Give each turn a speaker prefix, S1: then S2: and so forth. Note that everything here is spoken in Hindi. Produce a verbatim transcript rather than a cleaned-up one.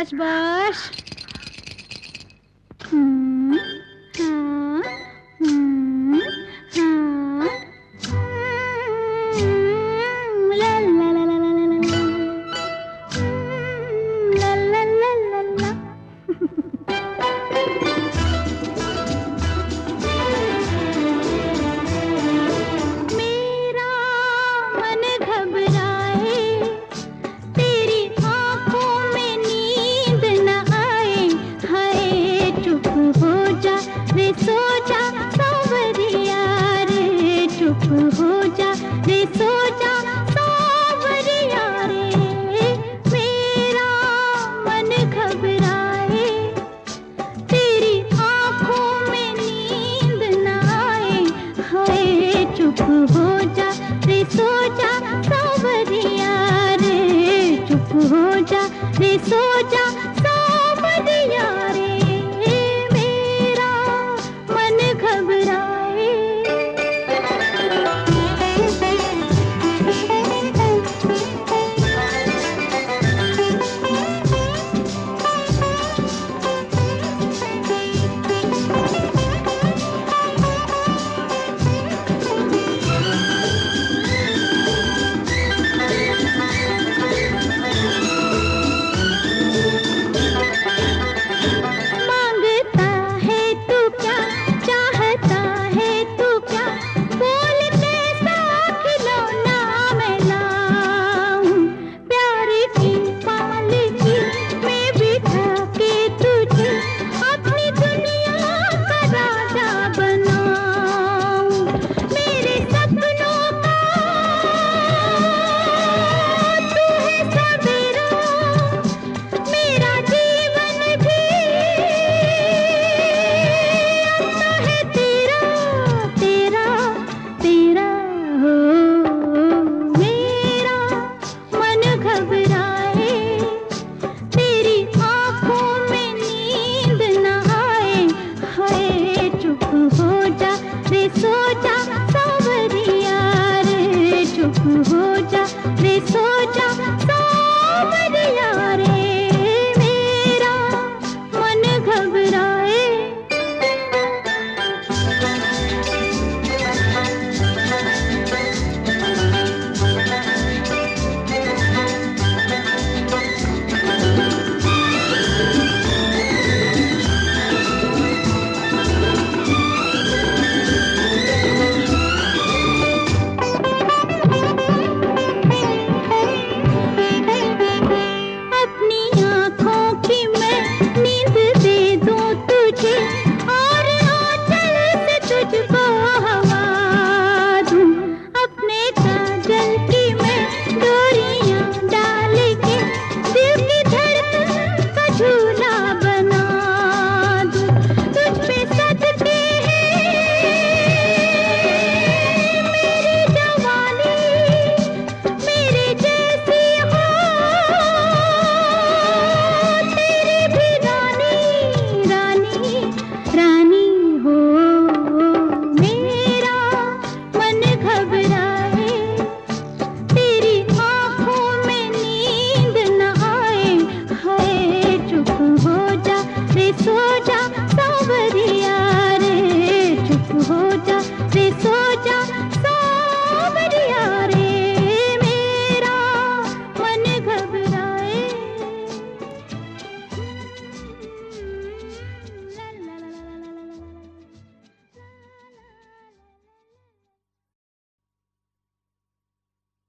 S1: बस बस। हम्म, हाँ, हम्म, हाँ, हम्म, ला ला ला ला ला ला ला, हम्म, ला ला ला ला ला। मेरा मन घबराए, तेरी आँखों में नींद न आए, हाय चुप हो जा रे सो जा सांवरिया रे, चुप हो जा रे सो जा सांवरिया रे। मेरा मन घबराए, तेरी आँखों में नींद न आए, हाय चुप हो जा रे सो जा सांवरिया रे, चुप हो जा रे सो